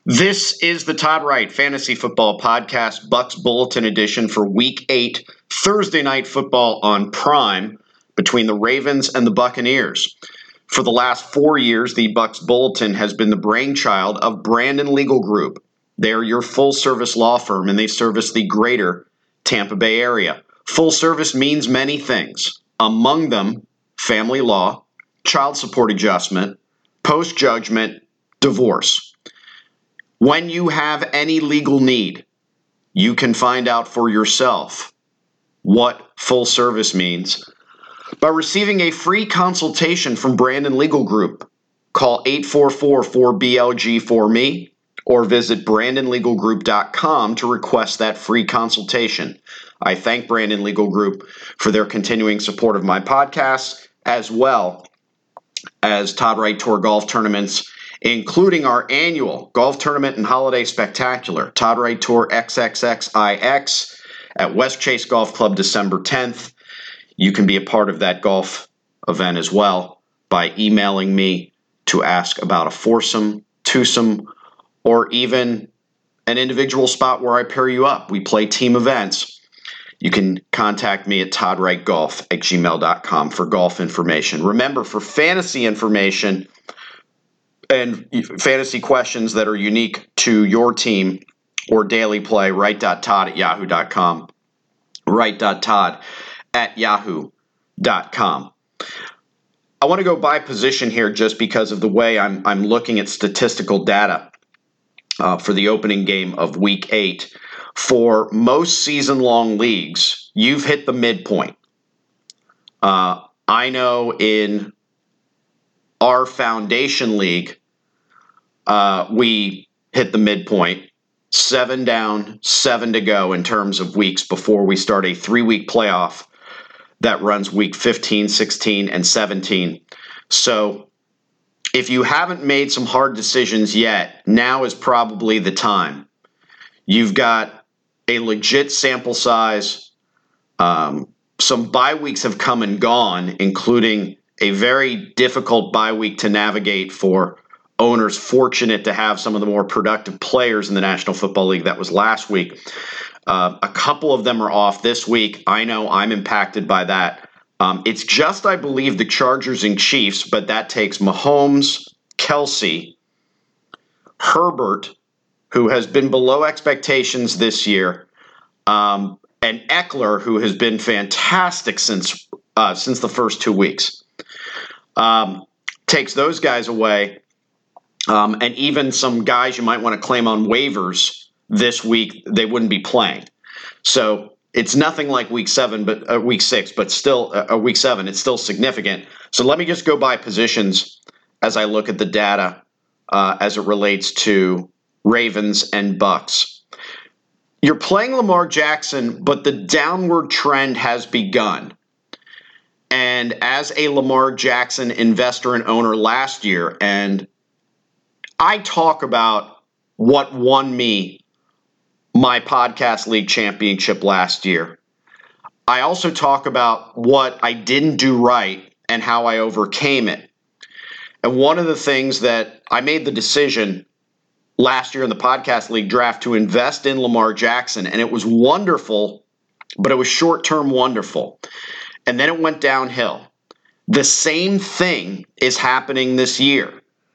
This is the Todd Wright Fantasy Football Podcast, Bucks Bulletin Edition for Week 8, Thursday Night Football on Prime between the Ravens and the Buccaneers. For the last 4 years, the Bucks Bulletin has been the brainchild of Brandon Legal Group. They are your full-service law firm, and they service the greater Tampa Bay area. Full service means many things. Among them, family law, child support adjustment, post-judgment, divorce. When you have any legal need, you can find out for yourself what full service means by receiving a free consultation from Brandon Legal Group. Call 844-4BLG-4ME or visit BrandonLegalGroup.com to request that free consultation. I thank Brandon Legal Group for their continuing support of my podcast, as well as Todd Wright Tour golf tournaments, including our annual golf tournament and holiday spectacular, Todd Wright Tour XXXIX at West Chase Golf Club December 10th. You can be a part of that golf event as well by emailing me to ask about a foursome, twosome, or even an individual spot where I pair you up. We play team events. You can contact me at toddwrightgolf@gmail.com for golf information. Remember, for fantasy information and fantasy questions that are unique to your team or daily play, write.todd@yahoo.com. write.todd@yahoo.com. I want to go by position here just because of the way I'm looking at statistical data for the opening game of Week 8. For most season-long leagues, you've hit the midpoint. I know in our foundation league, we hit the midpoint, 7 down, 7 to go in terms of weeks before we start a 3-week playoff that runs week 15, 16, and 17. So if you haven't made some hard decisions yet, now is probably the time. You've got a legit sample size. Some bye weeks have come and gone, including a very difficult bye week to navigate for owners fortunate to have some of the more productive players in the National Football League. That was last week. A couple of them are off this week. I know I'm impacted by that. It's just, I believe, the Chargers and Chiefs, but that takes Mahomes, Kelsey, Herbert, who has been below expectations this year, and Eckler, who has been fantastic since the first 2 weeks. Takes those guys away. And even some guys you might want to claim on waivers this week, they wouldn't be playing. So it's nothing like week 6, but still week 7, it's still significant. So let me just go by positions as I look at the data as it relates to Ravens and Bucks. You're playing Lamar Jackson, but the downward trend has begun. And as a Lamar Jackson investor and owner last year, and I talk about what won me my podcast league championship last year. I also talk about what I didn't do right and how I overcame it. And one of the things that I made the decision last year in the podcast league draft to invest in Lamar Jackson, and it was wonderful, but it was short-term wonderful. And then it went downhill. The same thing is happening this year.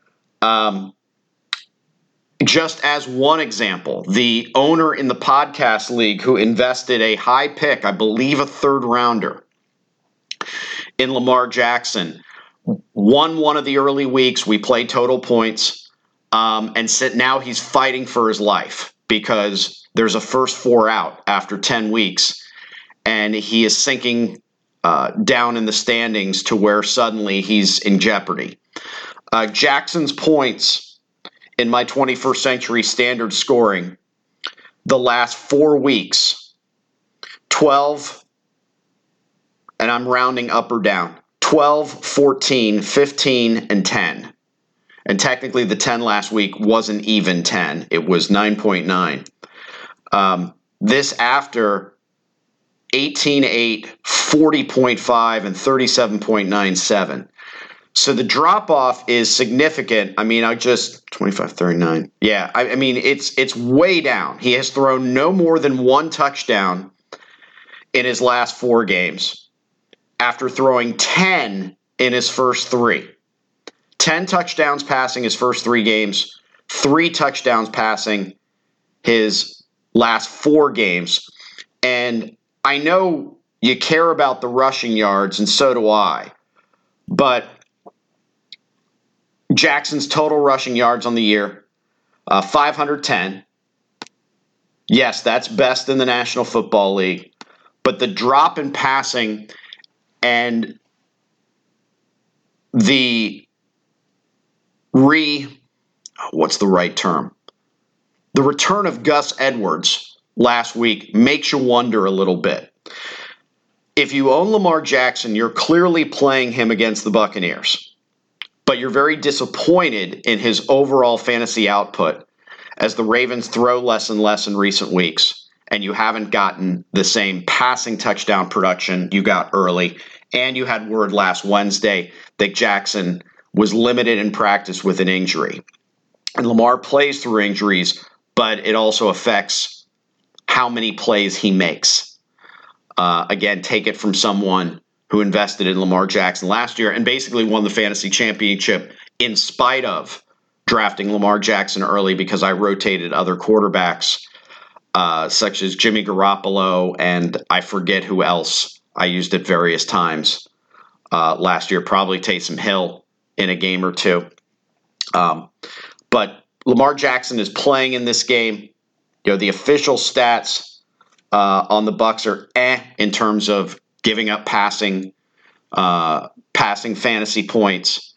Just as one example, the owner in the podcast league who invested a high pick, I believe a 3rd rounder, in Lamar Jackson, won one of the early weeks. We played total points, and now he's fighting for his life because there's a first 4 out after 10 weeks, and he is sinking down in the standings to where suddenly he's in jeopardy. Jackson's points in my 21st Century Standard scoring the last 4 weeks, 12, and I'm rounding up or down, 12, 14, 15, and 10. And technically the 10 last week wasn't even 10. It was 9.9. This after 18.8, 40.5, and 37.97. So the drop off is significant. I mean, 25, 39. Yeah, I mean, it's way down. He has thrown no more than one touchdown in his last 4 games after throwing 10 in his first 3. 10 touchdowns passing his first 3 games, 3 touchdowns passing his last 4 games. And I know you care about the rushing yards, and so do I. But Jackson's total rushing yards on the year, 510. Yes, that's best in the National Football League. But the drop in passing and the what's the right term? The return of Gus Edwards last week makes you wonder a little bit. If you own Lamar Jackson, you're clearly playing him against the Buccaneers. But you're very disappointed in his overall fantasy output as the Ravens throw less and less in recent weeks, and you haven't gotten the same passing touchdown production you got early. And you had word last Wednesday that Jackson was limited in practice with an injury. And Lamar plays through injuries, but it also affects how many plays he makes. Again, take it from someone who invested in Lamar Jackson last year and basically won the fantasy championship in spite of drafting Lamar Jackson early because I rotated other quarterbacks such as Jimmy Garoppolo and I forget who else I used at various times last year, probably Taysom Hill in a game or 2. But Lamar Jackson is playing in this game. You know, the official stats on the Bucs are in terms of giving up passing fantasy points.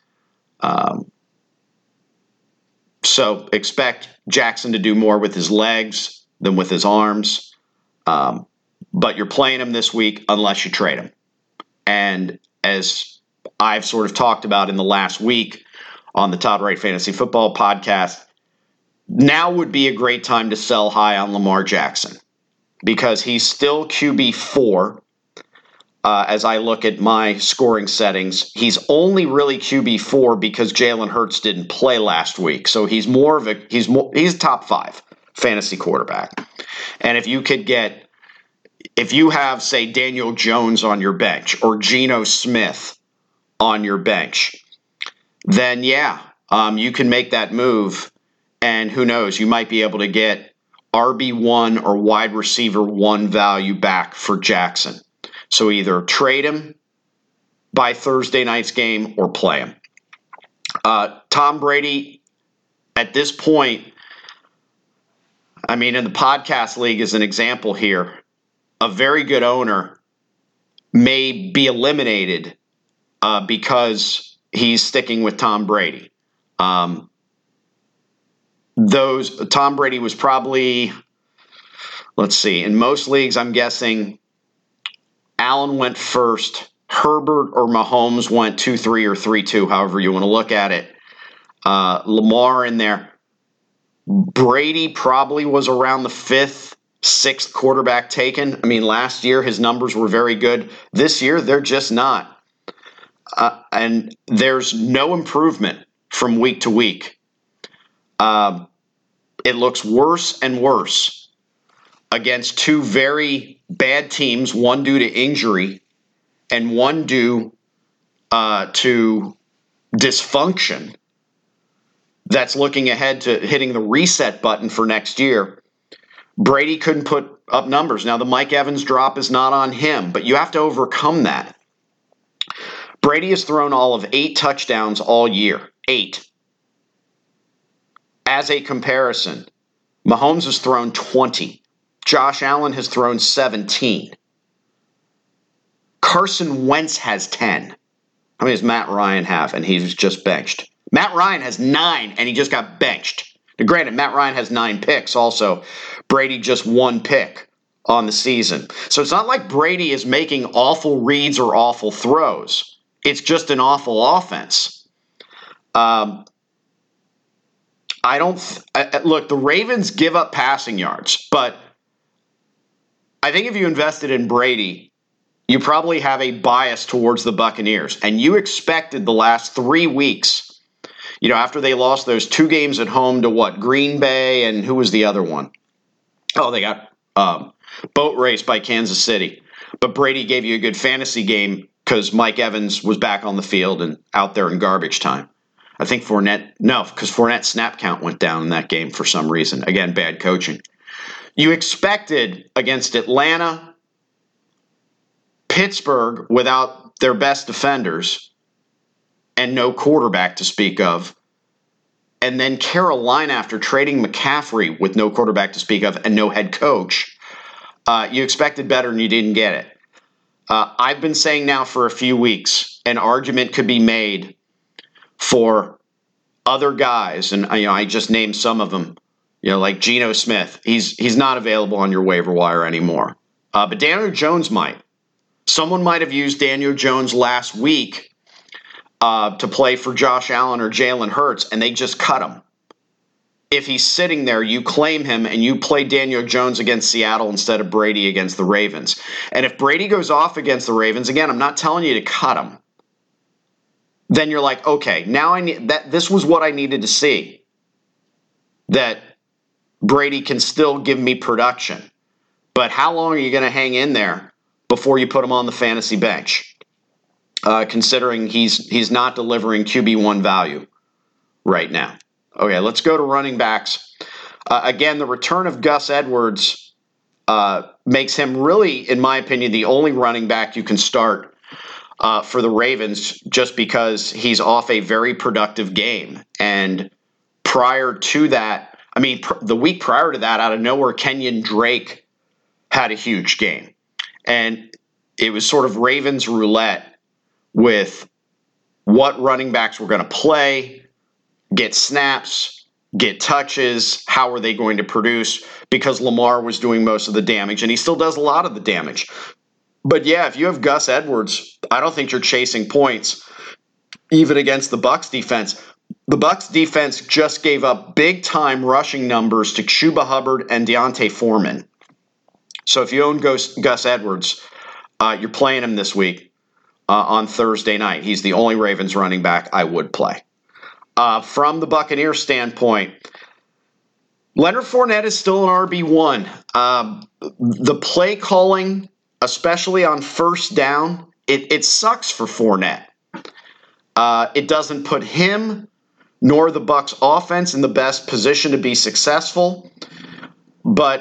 So expect Jackson to do more with his legs than with his arms. But you're playing him this week unless you trade him. And as I've sort of talked about in the last week on the Todd Wright Fantasy Football podcast, now would be a great time to sell high on Lamar Jackson because he's still QB4. As I look at my scoring settings, he's only really QB4 because Jalen Hurts didn't play last week. So he's top 5 fantasy quarterback. And if you have, say, Daniel Jones on your bench or Geno Smith on your bench, then you can make that move. And who knows, you might be able to get RB1 or wide receiver 1 value back for Jackson. So either trade him by Thursday night's game or play him. Tom Brady, at this point, I mean, in the podcast league as an example here, a very good owner may be eliminated because he's sticking with Tom Brady. Tom Brady was probably, in most leagues, I'm guessing Allen went first, Herbert or Mahomes went 2-3 or 3-2, however you want to look at it. Lamar in there. Brady probably was around the 5th, 6th quarterback taken. I mean, last year his numbers were very good. This year they're just not. And there's no improvement from week to week. It looks worse and worse against 2 very bad teams, one due to injury and one due to dysfunction that's looking ahead to hitting the reset button for next year. Brady couldn't put up numbers. Now, the Mike Evans drop is not on him, but you have to overcome that. Brady has thrown all of 8 touchdowns all year. 8. As a comparison, Mahomes has thrown 20. Josh Allen has thrown 17. Carson Wentz has 10. How many does Matt Ryan have? And he's just benched. Matt Ryan has 9, and he just got benched. Now, granted, Matt Ryan has 9 picks also. Brady just 1 pick on the season. So it's not like Brady is making awful reads or awful throws. It's just an awful offense. Look, the Ravens give up passing yards, but I think if you invested in Brady, you probably have a bias towards the Buccaneers. And you expected the last 3 weeks, after they lost those 2 games at home to what? Green Bay, and who was the other one? Oh, they got boat raced by Kansas City. But Brady gave you a good fantasy game because Mike Evans was back on the field and out there in garbage time. I think because Fournette's snap count went down in that game for some reason. Again, bad coaching. You expected against Atlanta, Pittsburgh without their best defenders and no quarterback to speak of, and then Carolina after trading McCaffrey with no quarterback to speak of and no head coach. You expected better and you didn't get it. I've been saying now for a few weeks, an argument could be made for other guys, and I just named some of them, like Geno Smith. He's not available on your waiver wire anymore. But Daniel Jones might. Someone might have used Daniel Jones last week to play for Josh Allen or Jalen Hurts, and they just cut him. If he's sitting there, you claim him and you play Daniel Jones against Seattle instead of Brady against the Ravens. And if Brady goes off against the Ravens, again, I'm not telling you to cut him. Then you're like, okay, now I need that. This was what I needed to see. That Brady can still give me production. But how long are you going to hang in there before you put him on the fantasy bench? Considering he's not delivering QB1 value right now. Okay, let's go to running backs. Again, the return of Gus Edwards makes him really, in my opinion, the only running back you can start for the Ravens just because he's off a very productive game. And prior to that, the week prior to that, out of nowhere, Kenyon Drake had a huge game. And it was sort of Ravens roulette with what running backs were going to play, get snaps, get touches, how are they going to produce, because Lamar was doing most of the damage, and he still does a lot of the damage. But yeah, if you have Gus Edwards, I don't think you're chasing points, even against the Bucs defense. The Bucs defense just gave up big-time rushing numbers to Chuba Hubbard and Deontay Foreman. So if you own Gus Edwards, you're playing him this week on Thursday night. He's the only Ravens running back I would play. From the Buccaneers standpoint, Leonard Fournette is still an RB1. The play calling, especially on first down, it sucks for Fournette. It doesn't put him nor the Bucs offense in the best position to be successful. But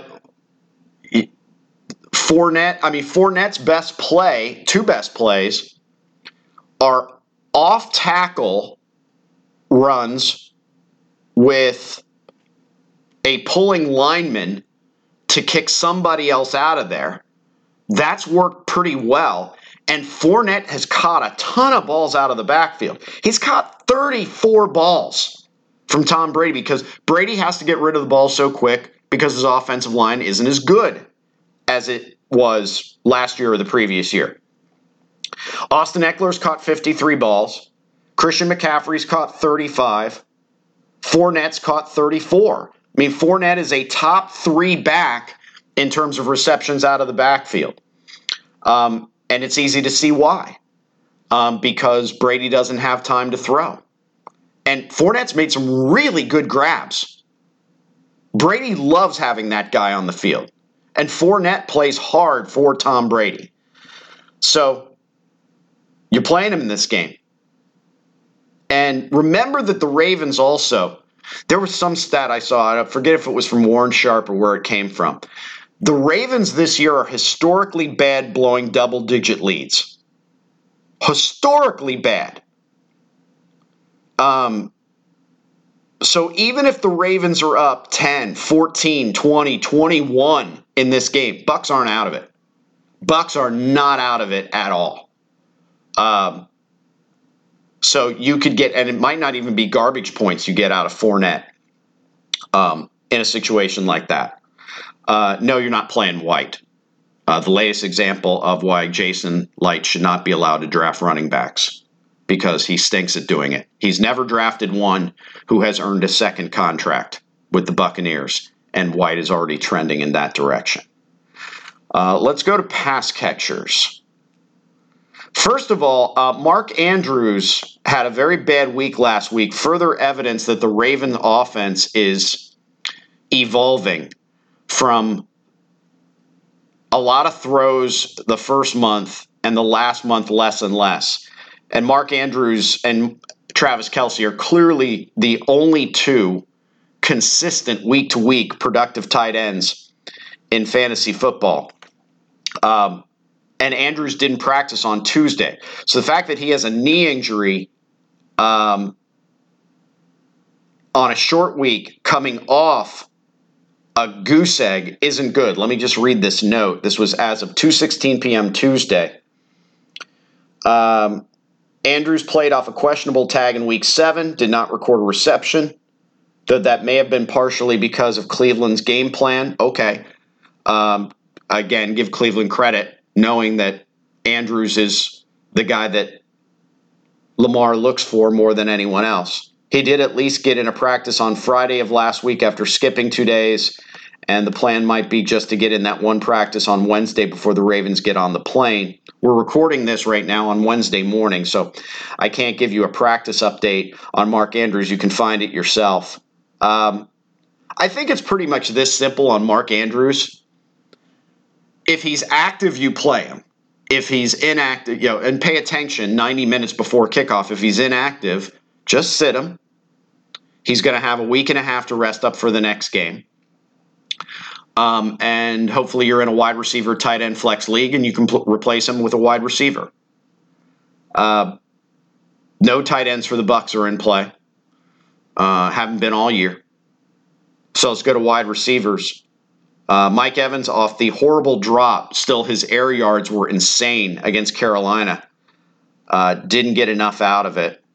Fournette's two best plays are off tackle runs with a pulling lineman to kick somebody else out of there. That's worked pretty well. And Fournette has caught a ton of balls out of the backfield. He's caught 34 balls from Tom Brady because Brady has to get rid of the ball so quick because his offensive line isn't as good as it was last year or the previous year. Austin Eckler's caught 53 balls. Christian McCaffrey's caught 35. Fournette's caught 34. Fournette is a top 3 back in terms of receptions out of the backfield. And it's easy to see why. Because Brady doesn't have time to throw. And Fournette's made some really good grabs. Brady loves having that guy on the field. And Fournette plays hard for Tom Brady. So you're playing him in this game. And remember that the Ravens also, there was some stat I saw, I forget if it was from Warren Sharp or where it came from. The Ravens this year are historically bad blowing double-digit leads. Historically bad. So even if the Ravens are up 10, 14, 20, 21 in this game, Bucs aren't out of it. Bucs are not out of it at all. So you could get, and it might not even be garbage points you get out of Fournette in a situation like that. No, you're not playing White. The latest example of why Jason Light should not be allowed to draft running backs because he stinks at doing it. He's never drafted one who has earned a second contract with the Buccaneers, and White is already trending in that direction. Let's go to pass catchers. First of all, Mark Andrews had a very bad week last week. Further evidence that the Ravens offense is evolving from a lot of throws the first month and the last month less and less. And Mark Andrews and Travis Kelce are clearly the only two consistent week-to-week productive tight ends in fantasy football. And Andrews didn't practice on Tuesday. So the fact that he has a knee injury on a short week coming off a goose egg isn't good. Let me just read this note. This was as of 2:16 p.m. Tuesday. Andrews played off a questionable tag in week 7, did not record a reception, though that may have been partially because of Cleveland's game plan. Okay. Again, give Cleveland credit, knowing that Andrews is the guy that Lamar looks for more than anyone else. He did at least get in a practice on Friday of last week after skipping 2 days, and the plan might be just to get in that one practice on Wednesday before the Ravens get on the plane. We're recording this right now on Wednesday morning, so I can't give you a practice update on Mark Andrews. You can find it yourself. I think it's pretty much this simple on Mark Andrews. If he's active, you play him. If he's inactive, and pay attention 90 minutes before kickoff. If he's inactive, just sit him. He's going to have a week and a half to rest up for the next game. And hopefully you're in a wide receiver tight end flex league and you can replace him with a wide receiver. No tight ends for the Bucs are in play. Haven't been all year. So let's go to wide receivers. Mike Evans off the horrible drop. Still, his air yards were insane against Carolina. Didn't get enough out of it.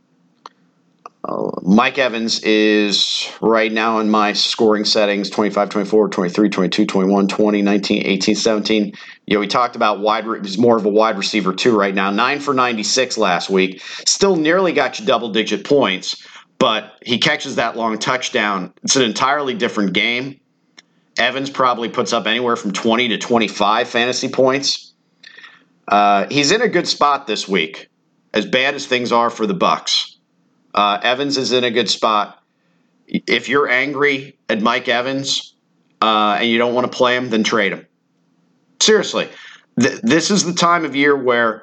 Mike Evans is right now in my scoring settings, 25, 24, 23, 22, 21, 20, 19, 18, 17. We talked about he's more of a wide receiver too right now. 9 for 96 last week. Still nearly got you double-digit points, but he catches that long touchdown. It's an entirely different game. Evans probably puts up anywhere from 20 to 25 fantasy points. He's in a good spot this week, as bad as things are for the Bucs. Evans is in a good spot. If you're angry at Mike Evans and you don't want to play him, then trade him. Seriously, this is the time of year where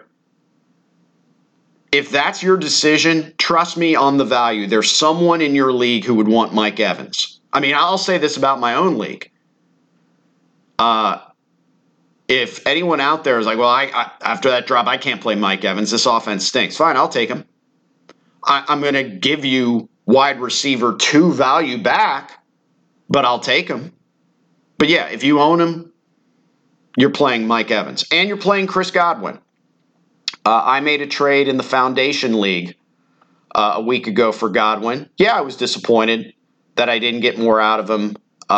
if that's your decision, trust me on the value. There's someone in your league who would want Mike Evans. I mean, I'll say this about my own league. If anyone out there is like, well, I after that drop, I can't play Mike Evans. This offense stinks. Fine, I'll take him. I'm going to give you wide receiver 2 value back, but I'll take him. But yeah, if you own him, you're playing Mike Evans. And you're playing Chris Godwin. I made a trade in the Foundation League a week ago for Godwin. Yeah, I was disappointed that I didn't get more out of him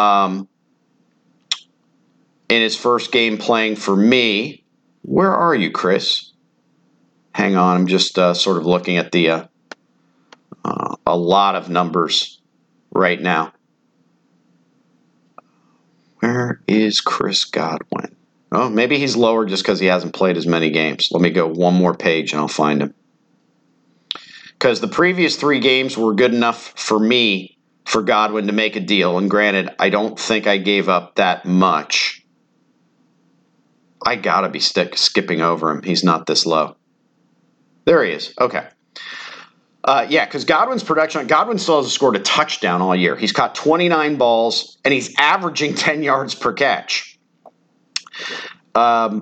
in his first game playing for me. Where are you, Chris? Hang on, I'm just sort of looking at the a lot of numbers right now. Where is Chris Godwin? Oh, maybe he's lower just because he hasn't played as many games. Let me go one more page and I'll find him. Because the previous 3 games were good enough for me, for Godwin, to make a deal. And granted, I don't think I gave up that much. I got to be skipping over him. He's not this low. There he is. Okay. Yeah, because Godwin still hasn't scored a touchdown all year. He's caught 29 balls, and he's averaging 10 yards per catch. Let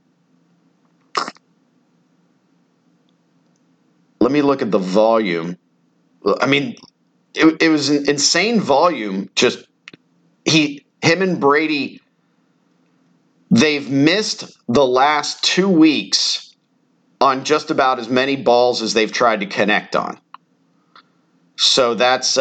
me look at the volume. I mean, it was an insane volume. Just him and Brady, they've missed the last 2 weeks on just about as many balls as they've tried to connect on. So that's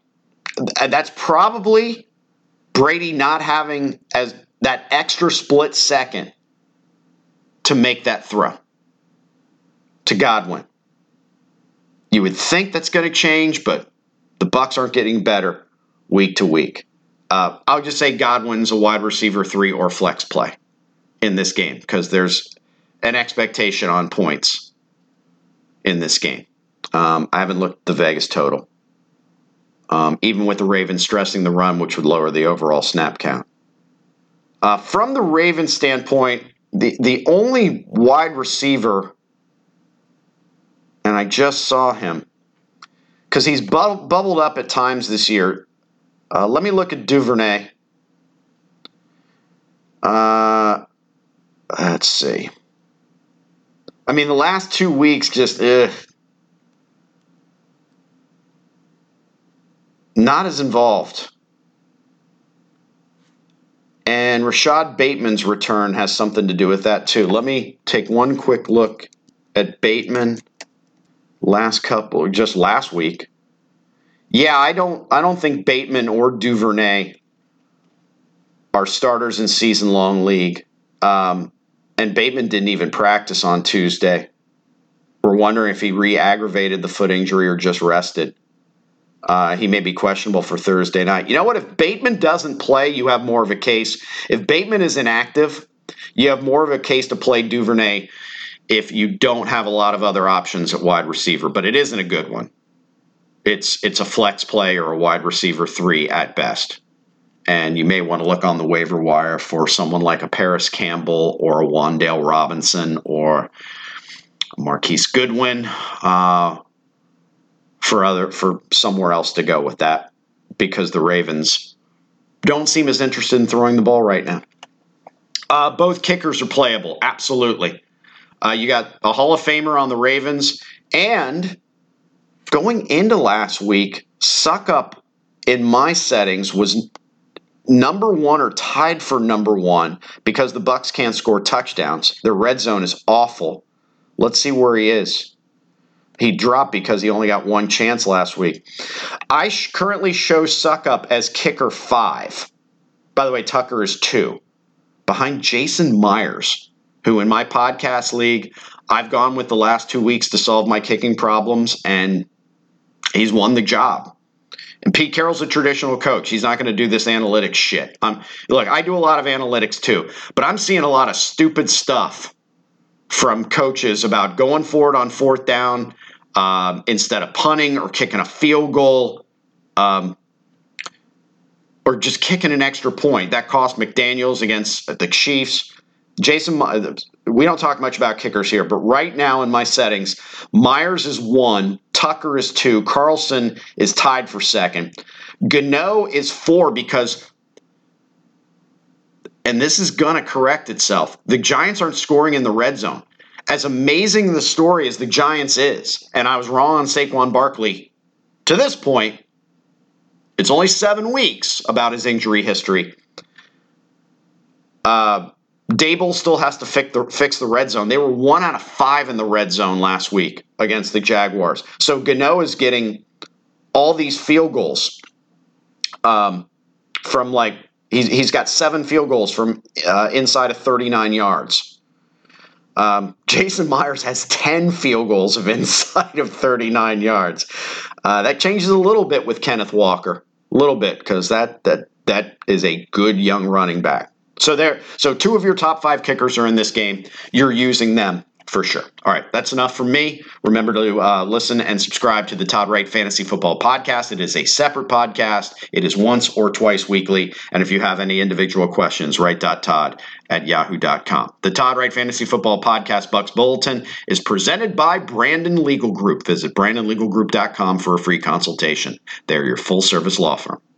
probably Brady not having as that extra split second to make that throw to Godwin. You would think that's going to change, but the Bucs aren't getting better week to week. I'll just say Godwin's a wide receiver 3 or flex play in this game because there's an expectation on points in this game. I haven't looked at the Vegas total. Even with the Ravens stressing the run, which would lower the overall snap count. From the Ravens standpoint, the only wide receiver, and I just saw him, because he's bubbled up at times this year. Let me look at Duvernay. Let's see. I mean, the last 2 weeks just not as involved. And Rashad Bateman's return has something to do with that too. Let me take one quick look at Bateman just last week. Yeah, I don't think Bateman or Duvernay are starters in season-long league. And Bateman didn't even practice on Tuesday. We're wondering if he re-aggravated the foot injury or just rested. He may be questionable for Thursday night. You know what? If Bateman doesn't play, you have more of a case. If Bateman is inactive, you have more of a case to play Duvernay if you don't have a lot of other options at wide receiver. But it isn't a good one. It's a flex play or a wide receiver 3 at best. And you may want to look on the waiver wire for someone like a Paris Campbell or a Wan'Dale Robinson or Marquise Goodwin. For somewhere else to go with that, because the Ravens don't seem as interested in throwing the ball right now. Both kickers are playable, absolutely. You got a Hall of Famer on the Ravens, and going into last week, Suckup in my settings was number 1 or tied for number 1 because the Bucs can't score touchdowns. Their red zone is awful. Let's see where he is. He dropped because he only got 1 chance last week. I currently show Suckup as kicker 5. By the way, Tucker is 2. Behind Jason Myers, who in my podcast league, I've gone with the last 2 weeks to solve my kicking problems, and he's won the job. And Pete Carroll's a traditional coach. He's not going to do this analytics shit. Look, I do a lot of analytics too, but I'm seeing a lot of stupid stuff from coaches about going forward on 4th down instead of punting or kicking a field goal or just kicking an extra point. That cost McDaniels against the Chiefs. Jason, we don't talk much about kickers here, but right now in my settings, Myers is 1, Tucker is 2, Carlson is tied for 2nd. Gano is 4 because, and this is going to correct itself, the Giants aren't scoring in the red zone. As amazing the story as the Giants is, and I was wrong on Saquon Barkley to this point, it's only 7 weeks about his injury history. Dable still has to fix the red zone. They were 1 out of 5 in the red zone last week against the Jaguars. So Gano is getting all these field goals from he's got 7 field goals from inside of 39 yards. Jason Myers has 10 field goals of inside of 39 yards. That changes a little bit with Kenneth Walker. A little bit, because that is a good young running back. So 2 of your top 5 kickers are in this game. You're using them for sure. All right, that's enough from me. Remember to listen and subscribe to the Todd Wright Fantasy Football Podcast. It is a separate podcast. It is once or twice weekly. And if you have any individual questions, write.todd@yahoo.com. The Todd Wright Fantasy Football Podcast Bucks Bulletin is presented by Brandon Legal Group. Visit brandonlegalgroup.com for a free consultation. They're your full-service law firm.